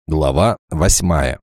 Глава 8.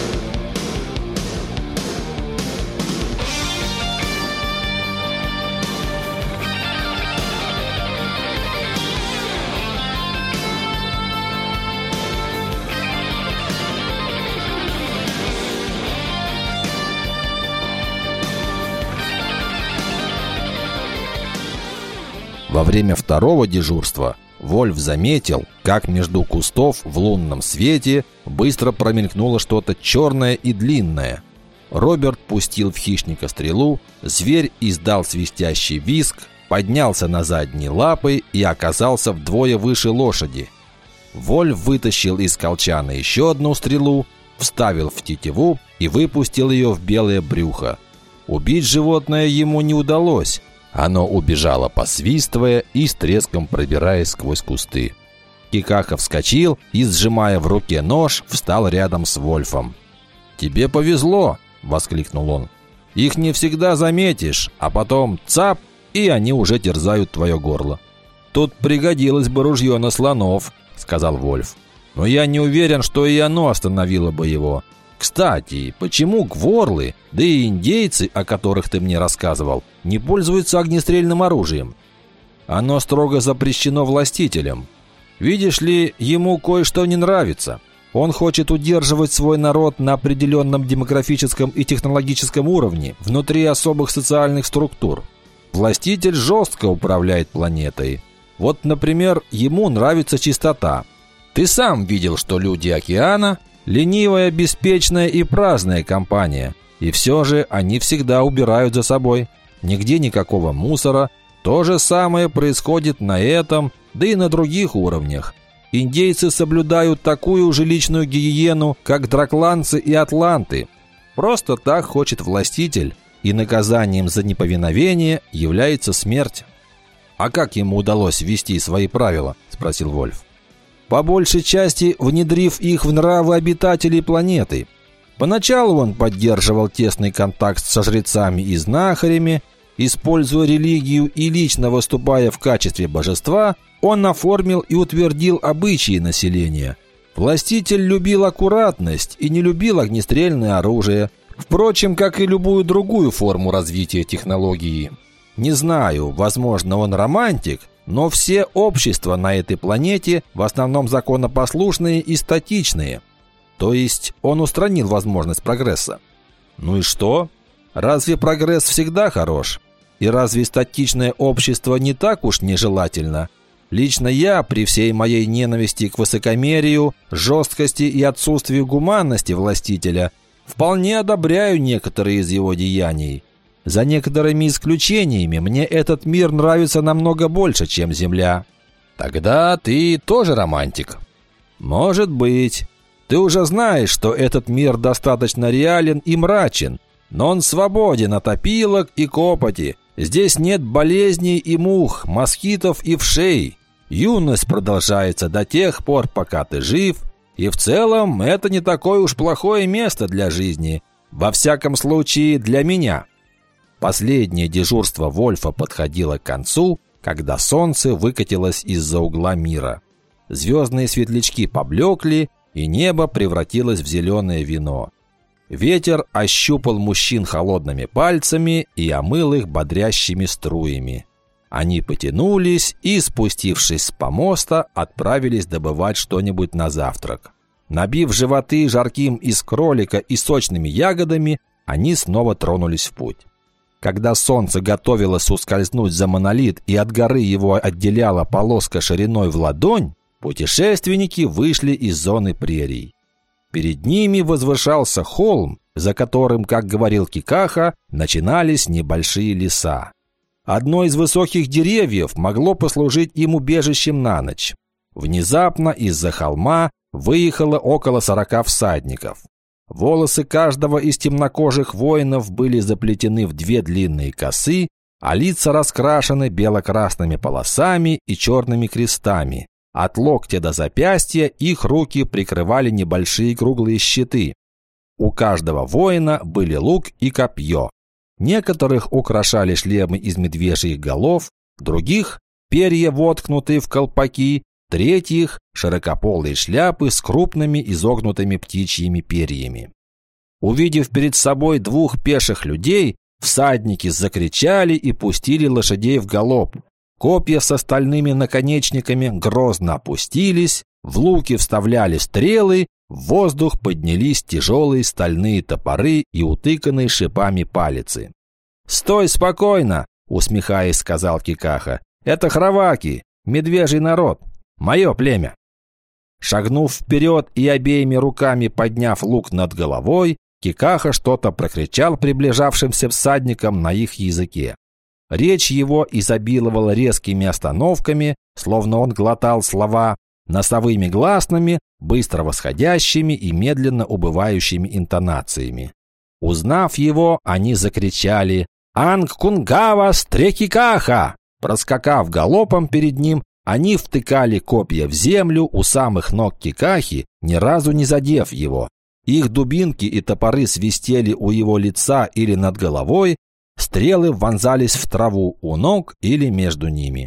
Во время второго дежурства Вольф заметил, как между кустов в лунном свете быстро промелькнуло что-то черное и длинное. Роберт пустил в хищника стрелу, зверь издал свистящий визг, поднялся на задние лапы и оказался вдвое выше лошади. Вольф вытащил из колчана еще одну стрелу, вставил в тетиву и выпустил ее в белое брюхо. Убить животное ему не удалось. Оно убежало, посвистывая и с треском пробираясь сквозь кусты. Кикаха вскочил и, сжимая в руке нож, встал рядом с Вольфом. «Тебе повезло!» – воскликнул он. «Их не всегда заметишь, а потом цап, и они уже терзают твое горло». «Тут пригодилось бы ружье на слонов», – сказал Вольф. «Но я не уверен, что и оно остановило бы его. Кстати, почему гворлы, да и индейцы, о которых ты мне рассказывал, не пользуются огнестрельным оружием? Оно строго запрещено властителем. Видишь ли, ему кое-что не нравится. Он хочет удерживать свой народ на определенном демографическом и технологическом уровне, внутри особых социальных структур. Властитель жестко управляет планетой. Вот, например, ему нравится чистота. Ты сам видел, что люди океана – ленивая, беспечная и праздная компания. И все же они всегда убирают за собой. Нигде никакого мусора. То же самое происходит на этом, да и на других уровнях. Индейцы соблюдают такую же личную гигиену, как дракланцы и атланты. Просто так хочет властитель, и наказанием за неповиновение является смерть. «А как ему удалось ввести свои правила?» – спросил Вольф. По большей части внедрив их в нравы обитателей планеты. Поначалу он поддерживал тесный контакт со жрецами и знахарями. Используя религию и лично выступая в качестве божества, он оформил и утвердил обычаи населения. Властитель любил аккуратность и не любил огнестрельное оружие, впрочем, как и любую другую форму развития технологии. Не знаю, возможно, он романтик, но все общества на этой планете в основном законопослушные и статичные. То есть он устранил возможность прогресса. Ну и что? Разве прогресс всегда хорош? И разве статичное общество не так уж нежелательно? Лично я, при всей моей ненависти к высокомерию, жесткости и отсутствию гуманности властителя, вполне одобряю некоторые из его деяний. За некоторыми исключениями мне этот мир нравится намного больше, чем Земля. Тогда ты тоже романтик. Может быть. Ты уже знаешь, что этот мир достаточно реален и мрачен, но он свободен от опилок и копоти. Здесь нет болезней и мух, москитов и вшей. Юность продолжается до тех пор, пока ты жив, и в целом это не такое уж плохое место для жизни. Во всяком случае, для меня. Последнее дежурство Вольфа подходило к концу, когда солнце выкатилось из-за угла мира. Звездные светлячки поблекли, и небо превратилось в зеленое вино. Ветер ощупал мужчин холодными пальцами и омыл их бодрящими струями. Они потянулись и, спустившись с помоста, отправились добывать что-нибудь на завтрак. Набив животы жарким из кролика и сочными ягодами, они снова тронулись в путь. Когда солнце готовилось ускользнуть за монолит и от горы его отделяла полоска шириной в ладонь, путешественники вышли из зоны прерий. Перед ними возвышался холм, за которым, как говорил Кикаха, начинались небольшие леса. Одно из высоких деревьев могло послужить им убежищем на ночь. Внезапно из-за холма выехало около 40 всадников. Волосы каждого из темнокожих воинов были заплетены в 2 длинные косы, а лица раскрашены бело-красными полосами и черными крестами. От локтя до запястья их руки прикрывали небольшие круглые щиты. У каждого воина были лук и копье. Некоторых украшали шлемы из медвежьих голов, других – перья, воткнутые в колпаки, в-третьих, широкополые шляпы с крупными изогнутыми птичьими перьями. Увидев перед собой двух пеших людей, всадники закричали и пустили лошадей в галоп. Копья с стальными наконечниками грозно опустились, в луки вставляли стрелы, в воздух поднялись тяжелые стальные топоры и утыканные шипами палицы. «Стой спокойно!» – усмехаясь, сказал Кикаха. «Это хроваки, медвежий народ, мое племя». Шагнув вперед и обеими руками подняв лук над головой, Кикаха что-то прокричал приближавшимся всадникам на их языке. Речь его изобиловала резкими остановками, словно он глотал слова, носовыми гласными, быстро восходящими и медленно убывающими интонациями. Узнав его, они закричали «Анг-Кунгава Стрекикаха!». Проскакав галопом перед ним, они втыкали копья в землю у самых ног Кикахи, ни разу не задев его. Их дубинки и топоры свистели у его лица или над головой, стрелы вонзались в траву у ног или между ними.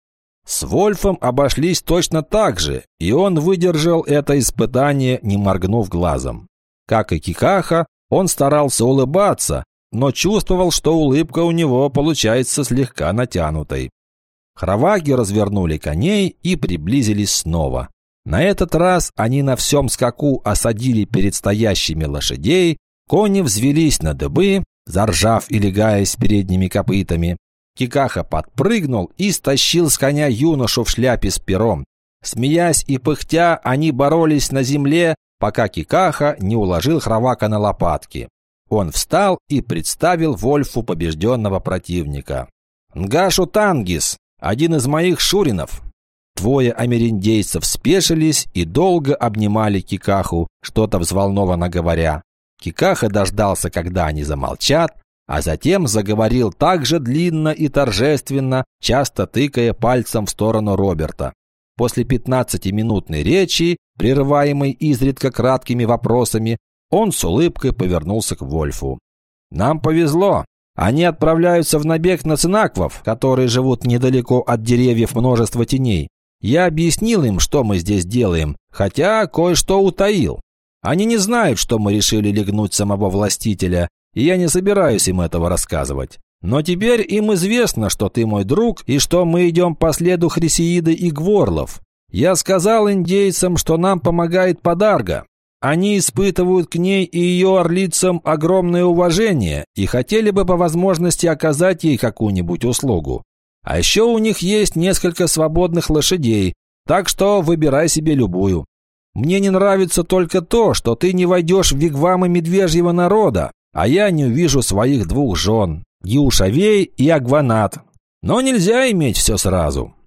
С Вольфом обошлись точно так же, и он выдержал это испытание, не моргнув глазом. Как и Кикаха, он старался улыбаться, но чувствовал, что улыбка у него получается слегка натянутой. Хроваки развернули коней и приблизились снова. На этот раз они на всем скаку осадили перед стоящими лошадей, кони взвелись на дыбы, заржав и легаясь передними копытами. Кикаха подпрыгнул и стащил с коня юношу в шляпе с пером. Смеясь и пыхтя, они боролись на земле, пока Кикаха не уложил Хровака на лопатки. Он встал и представил Вольфу побежденного противника. «Нгашу Тангис, один из моих шуринов». Двое америндейцев спешились и долго обнимали Кикаху, что-то взволнованно говоря. Кикаха дождался, когда они замолчат, а затем заговорил так же длинно и торжественно, часто тыкая пальцем в сторону Роберта. После 15-минутной речи, прерываемой изредка краткими вопросами, он с улыбкой повернулся к Вольфу. «Нам повезло. Они отправляются в набег на цинаквов, которые живут недалеко от деревьев множества теней. Я объяснил им, что мы здесь делаем, хотя кое-что утаил. Они не знают, что мы решили легнуть самого властителя, и я не собираюсь им этого рассказывать. Но теперь им известно, что ты мой друг, и что мы идем по следу Хрисеиды и Гворлов. Я сказал индейцам, что нам помогает Подарга. Они испытывают к ней и ее орлицам огромное уважение и хотели бы по возможности оказать ей какую-нибудь услугу. А еще у них есть несколько свободных лошадей, так что выбирай себе любую. Мне не нравится только то, что ты не войдешь в вигвамы медвежьего народа, а я не увижу своих двух жен, Юшавей и Агванат. Но нельзя иметь все сразу».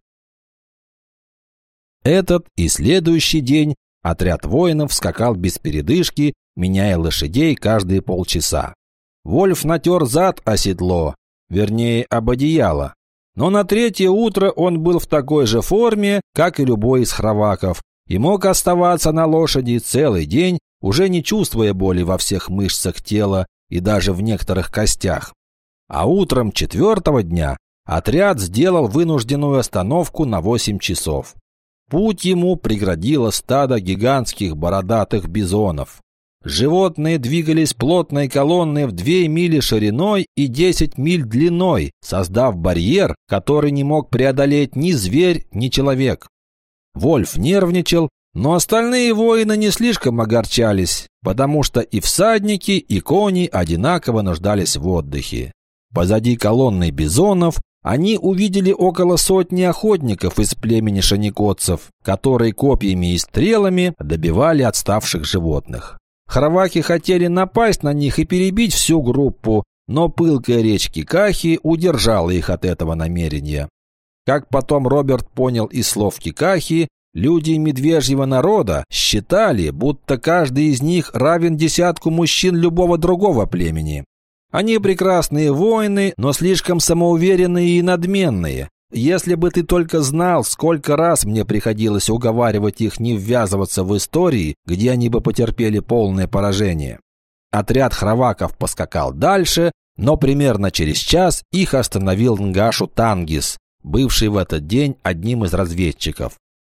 Этот и следующий день отряд воинов скакал без передышки, меняя лошадей каждые полчаса. Вольф натер зад о седло, вернее, об одеяло. Но на третье утро он был в такой же форме, как и любой из хроваков, и мог оставаться на лошади целый день, уже не чувствуя боли во всех мышцах тела и даже в некоторых костях. А утром четвертого дня отряд сделал вынужденную остановку на 8 часов. Путь ему преградило стадо гигантских бородатых бизонов. Животные двигались плотной колонной в 2 мили шириной и 10 миль длиной, создав барьер, который не мог преодолеть ни зверь, ни человек. Вольф нервничал, но остальные воины не слишком огорчались, потому что и всадники, и кони одинаково нуждались в отдыхе. Позади колонны бизонов они увидели около 100 охотников из племени шаникотцев, которые копьями и стрелами добивали отставших животных. Хроваки хотели напасть на них и перебить всю группу, но пылкая речь Кикахи удержала их от этого намерения. Как потом Роберт понял из слов Кикахи, люди медвежьего народа считали, будто каждый из них равен десятку мужчин любого другого племени. Они прекрасные воины, но слишком самоуверенные и надменные. Если бы ты только знал, сколько раз мне приходилось уговаривать их не ввязываться в истории, где они бы потерпели полное поражение. Отряд хроваков поскакал дальше, но примерно через час их остановил Нгашу Тангис, бывший в этот день одним из разведчиков.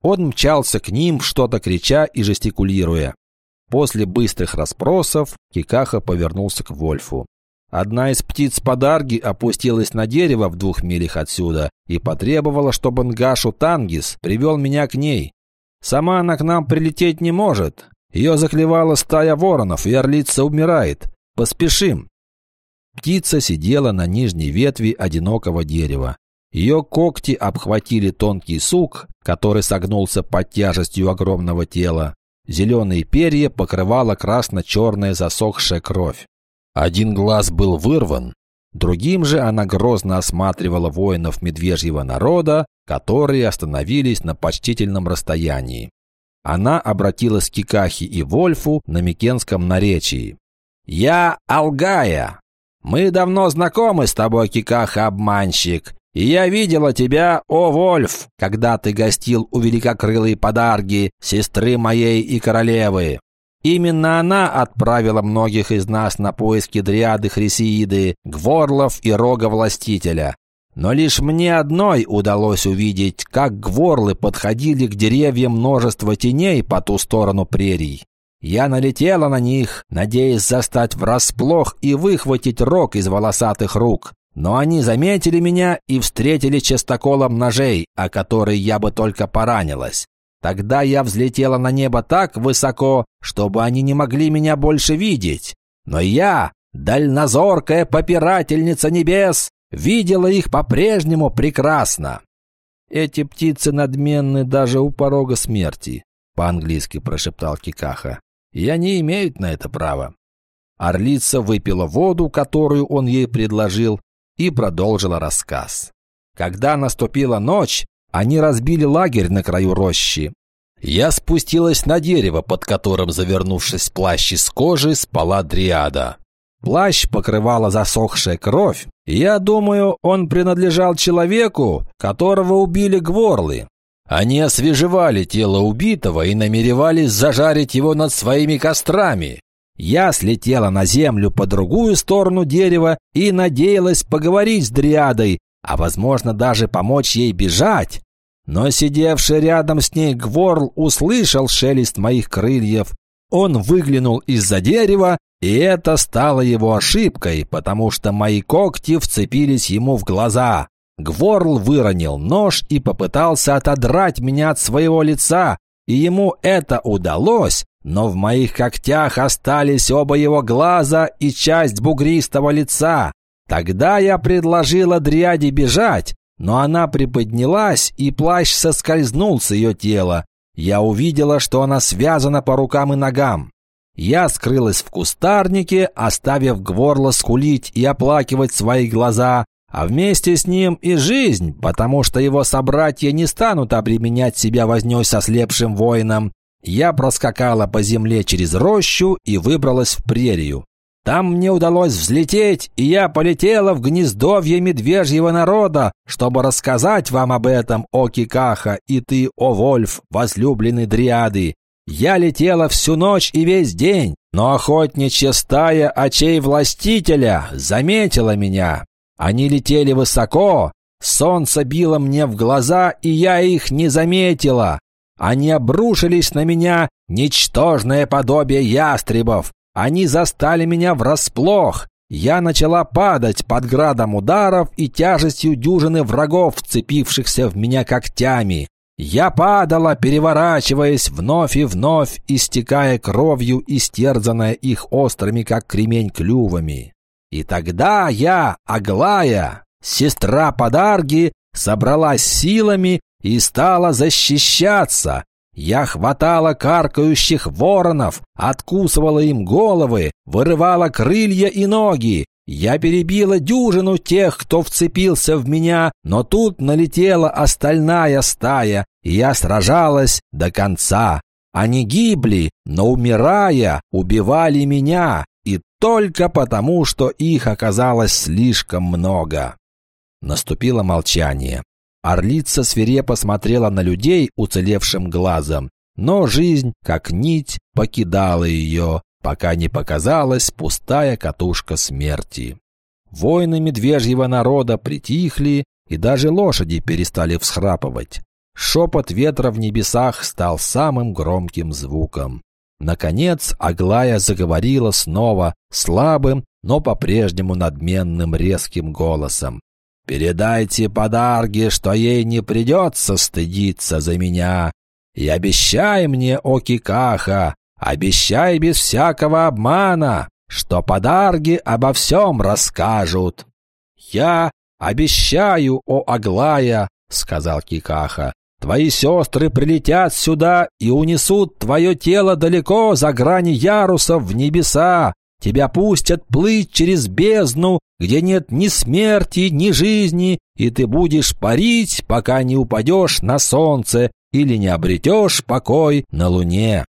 Он мчался к ним, что-то крича и жестикулируя. После быстрых расспросов Кикаха повернулся к Вольфу. Одна из птиц Падарги опустилась на дерево в 2 милях отсюда и потребовала, чтобы Нгашу Тангис привел меня к ней. Сама она к нам прилететь не может. Ее заклевала стая воронов, и орлица умирает. Поспешим. Птица сидела на нижней ветви одинокого дерева. Ее когти обхватили тонкий сук, который согнулся под тяжестью огромного тела. Зеленые перья покрывала красно-черная засохшая кровь. Один глаз был вырван, другим же она грозно осматривала воинов медвежьего народа, которые остановились на почтительном расстоянии. Она обратилась к Кикахе и Вольфу на микенском наречии. «Я Алгая. Мы давно знакомы с тобой, Кикаха-обманщик, и я видела тебя, о Вольф, когда ты гостил у великокрылой Падарги, сестры моей и королевы. Именно она отправила многих из нас на поиски дриады Хрисеиды, Гворлов и Рога-властителя. Но лишь мне одной удалось увидеть, как гворлы подходили к деревьям множества теней по ту сторону прерий. Я налетела на них, надеясь застать врасплох и выхватить рог из волосатых рук. Но они заметили меня и встретили частоколом ножей, о которые я бы только поранилась. Тогда я взлетела на небо так высоко, чтобы они не могли меня больше видеть. Но я, дальнозоркая попирательница небес, видела их по-прежнему прекрасно. «Эти птицы надменны даже у порога смерти», — по-английски прошептал Кикаха. «И они имеют на это право». Орлица выпила воду, которую он ей предложил, и продолжила рассказ. Когда наступила ночь, они разбили лагерь на краю рощи. Я спустилась на дерево, под которым, завернувшись в плащ из кожи, спала дриада. Плащ покрывала засохшая кровь, и я думаю, он принадлежал человеку, которого убили гворлы. Они освежевали тело убитого и намеревались зажарить его над своими кострами. Я слетела на землю по другую сторону дерева и надеялась поговорить с дриадой, а, возможно, даже помочь ей бежать. Но сидевший рядом с ней гворл услышал шелест моих крыльев. Он выглянул из-за дерева, и это стало его ошибкой, потому что мои когти вцепились ему в глаза. Гворл выронил нож и попытался отодрать меня от своего лица, и ему это удалось, но в моих когтях остались оба его глаза и часть бугристого лица. Тогда я предложила дриаде бежать, но она приподнялась, и плащ соскользнул с ее тела. Я увидела, что она связана по рукам и ногам. Я скрылась в кустарнике, оставив гворла скулить и оплакивать свои глаза, а вместе с ним и жизнь, потому что его собратья не станут обременять себя вознёй с ослепшим воином. Я проскакала по земле через рощу и выбралась в прерию. Там мне удалось взлететь, и я полетела в гнездовье медвежьего народа, чтобы рассказать вам об этом, о Кикаха, и ты, о Вольф, возлюбленный дриады. Я летела всю ночь и весь день, но охотничья стая очей властителя заметила меня. Они летели высоко, солнце било мне в глаза, и я их не заметила. Они обрушились на меня, ничтожное подобие ястребов. Они застали меня врасплох. Я начала падать под градом ударов и тяжестью дюжины врагов, вцепившихся в меня когтями. Я падала, переворачиваясь вновь и вновь, истекая кровью, истерзанная их острыми, как кремень, клювами. И тогда я, Аглая, сестра Падарги, собралась силами и стала защищаться. Я хватала каркающих воронов, откусывала им головы, вырывала крылья и ноги. Я перебила дюжину тех, кто вцепился в меня, но тут налетела остальная стая, и я сражалась до конца. Они гибли, но, умирая, убивали меня, и только потому, что их оказалось слишком много. Наступило молчание. Орлица свирепо смотрела на людей уцелевшим глазом, но жизнь, как нить, покидала ее, пока не показалась пустая катушка смерти. Воины медвежьего народа притихли, и даже лошади перестали всхрапывать. Шепот ветра в небесах стал самым громким звуком. Наконец Аглая заговорила снова слабым, но по-прежнему надменным резким голосом. «Передайте подарге, что ей не придется стыдиться за меня. И обещай мне, о Кикаха, обещай без всякого обмана, что подарги обо всем расскажут». «Я обещаю, о Аглая», — сказал Кикаха, «твои сестры прилетят сюда и унесут твое тело далеко за грани ярусов в небеса. Тебя пустят плыть через бездну, где нет ни смерти, ни жизни, и ты будешь парить, пока не упадешь на солнце или не обретешь покой на луне.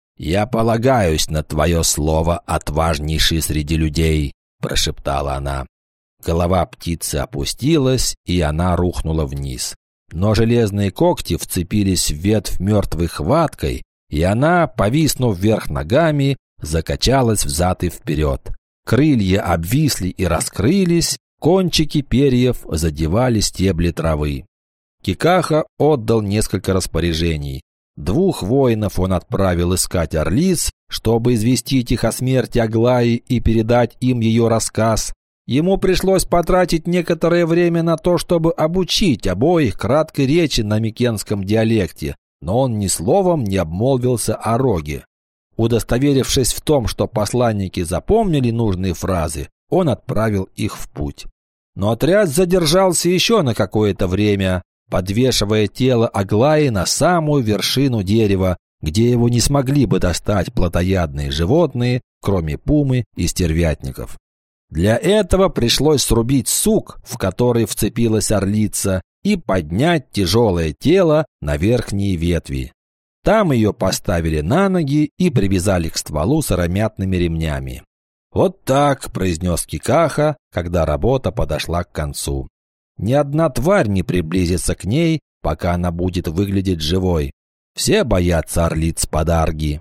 Я полагаюсь на твое слово, отважнейший среди людей», — прошептала она. Голова птицы опустилась, и она рухнула вниз. Но железные когти вцепились в ветвь мертвой хваткой, и она, повиснув вверх ногами, закачалась взад и вперед. Крылья обвисли и раскрылись, кончики перьев задевали стебли травы. Кикаха отдал несколько распоряжений. 2 воинов он отправил искать орлиц, чтобы известить их о смерти Аглаи и передать им ее рассказ. Ему пришлось потратить некоторое время на то, чтобы обучить обоих краткой речи на микенском диалекте, но он ни словом не обмолвился о роге. Удостоверившись в том, что посланники запомнили нужные фразы, он отправил их в путь. Но отряд задержался еще на какое-то время, подвешивая тело Аглаи на самую вершину дерева, где его не смогли бы достать плотоядные животные, кроме пумы и стервятников. Для этого пришлось срубить сук, в который вцепилась орлица, и поднять тяжелое тело на верхние ветви. Там ее поставили на ноги и привязали к стволу сыромятными ремнями. «Вот так», — произнес Кикаха, когда работа подошла к концу. «Ни одна тварь не приблизится к ней, пока она будет выглядеть живой. Все боятся орлиц Подарги».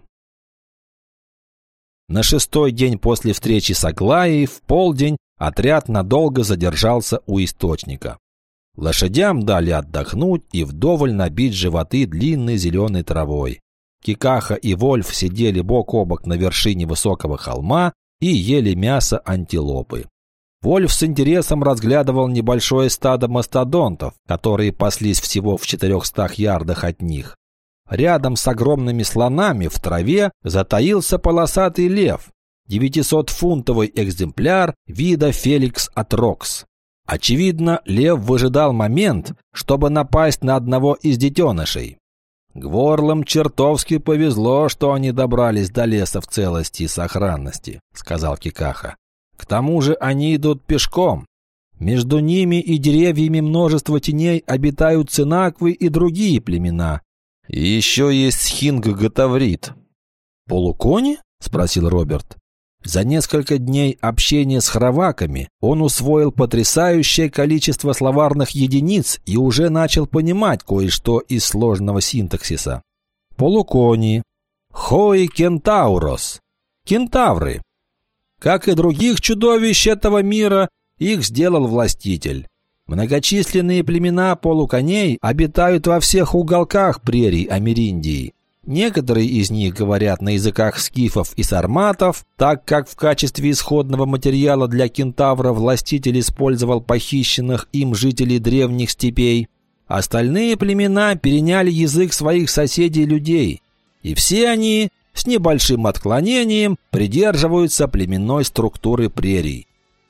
На 6-й день после встречи с Аглаей в полдень отряд надолго задержался у источника. Лошадям дали отдохнуть и вдоволь набить животы длинной зеленой травой. Кикаха и Вольф сидели бок о бок на вершине высокого холма и ели мясо антилопы. Вольф с интересом разглядывал небольшое стадо мастодонтов, которые паслись всего в 400 ярдах от них. Рядом с огромными слонами в траве затаился полосатый лев, 900-фунтовый экземпляр вида Феликс атрокс. Очевидно, лев выжидал момент, чтобы напасть на одного из детенышей. «Гворлам чертовски повезло, что они добрались до леса в целости и сохранности», — сказал Кикаха. «К тому же они идут пешком. Между ними и деревьями множество теней обитают цинаквы и другие племена. И еще есть схинг-гатаврит». «Полукони?» — спросил Роберт. За несколько дней общения с храваками он усвоил потрясающее количество словарных единиц и уже начал понимать кое-что из сложного синтаксиса. Полукони. Хои кентаурос. Кентавры. Как и других чудовищ этого мира, их сделал властитель. Многочисленные племена полуконей обитают во всех уголках прерий Америндии. Некоторые из них говорят на языках скифов и сарматов, так как в качестве исходного материала для кентавра властитель использовал похищенных им жителей древних степей. Остальные племена переняли язык своих соседей-людей, и все они, с небольшим отклонением, придерживаются племенной структуры прерий.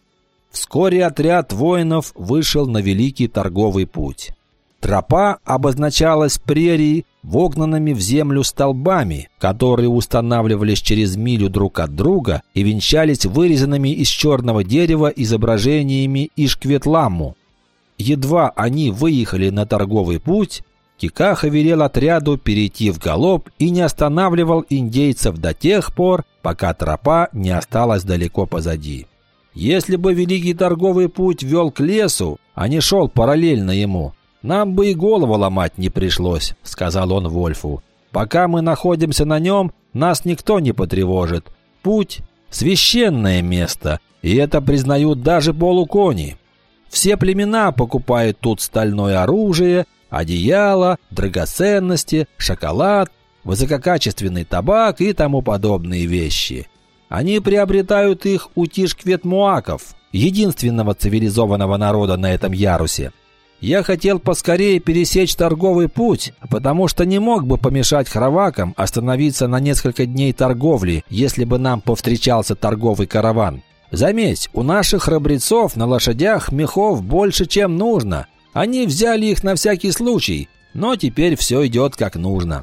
Вскоре отряд воинов вышел на великий торговый путь. Тропа обозначалась прерией, вогнанными в землю столбами, которые устанавливались через милю друг от друга и венчались вырезанными из черного дерева изображениями Ишкветламму. Едва они выехали на торговый путь, Кикаха велел отряду перейти в галоп и не останавливал индейцев до тех пор, пока тропа не осталась далеко позади. Если бы великий торговый путь вел к лесу, а не шел параллельно ему, «Нам бы и голову ломать не пришлось», — сказал он Вольфу. «Пока мы находимся на нем, нас никто не потревожит. Путь — священное место, и это признают даже полукони. Все племена покупают тут стальное оружие одеяло, драгоценности, шоколад, высококачественный табак и тому подобные вещи. Они приобретают их у тишкветмуаков, единственного цивилизованного народа на этом ярусе. Я хотел поскорее пересечь торговый путь, потому что не мог бы помешать хравакам остановиться на несколько дней торговли, если бы нам повстречался торговый караван. Заметь, у наших храбрецов на лошадях мехов больше, чем нужно. Они взяли их на всякий случай, но теперь все идет как нужно.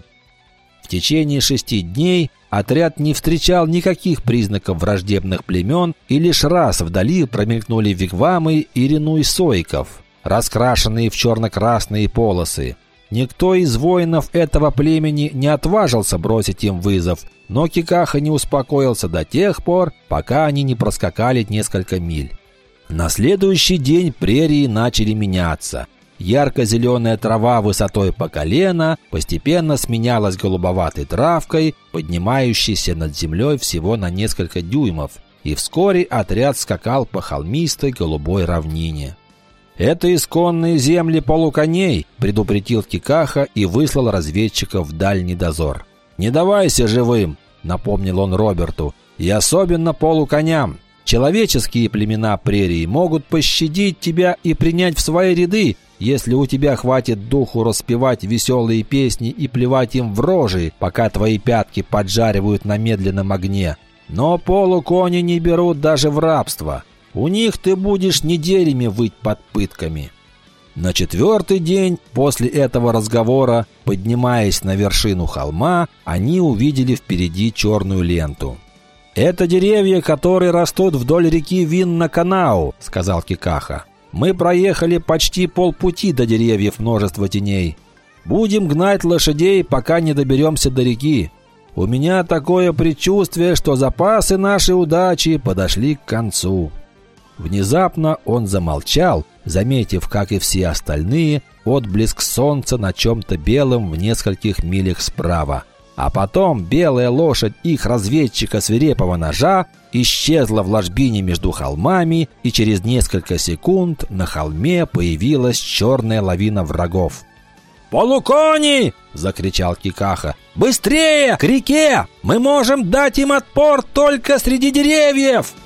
В течение 6 дней отряд не встречал никаких признаков враждебных племен, и лишь раз вдали промелькнули вигвамы иринуйсойков, раскрашенные в черно-красные полосы. Никто из воинов этого племени не отважился бросить им вызов, но Кикаха не успокоился до тех пор, пока они не проскакали несколько миль. На следующий день прерии начали меняться. Ярко-зеленая трава высотой по колено постепенно сменялась голубоватой травкой, поднимающейся над землей всего на несколько дюймов, и вскоре отряд скакал по холмистой голубой равнине. «Это исконные земли полуконей», – предупредил Кикаха и выслал разведчиков в дальний дозор. «Не давайся живым», – напомнил он Роберту, – «и особенно полуконям. Человеческие племена прерии могут пощадить тебя и принять в свои ряды, если у тебя хватит духу распевать веселые песни и плевать им в рожи, пока твои пятки поджаривают на медленном огне. Но полукони не берут даже в рабство. У них ты будешь неделями выть под пытками». На 4-й день после этого разговора, поднимаясь на вершину холма, они увидели впереди черную ленту. «Это деревья, которые растут вдоль реки Винна-Канау», — сказал Кикаха. «Мы проехали почти полпути до деревьев множества теней. Будем гнать лошадей, пока не доберемся до реки. У меня такое предчувствие, что запасы нашей удачи подошли к концу». Внезапно он замолчал, заметив, как и все остальные, отблеск солнца на чем-то белом в нескольких милях справа. А потом белая лошадь их разведчика свирепого ножа исчезла в ложбине между холмами, и через несколько секунд на холме появилась черная лавина врагов. «Полукони!» – закричал Кикаха. «Быстрее! К реке! Мы можем дать им отпор только среди деревьев!»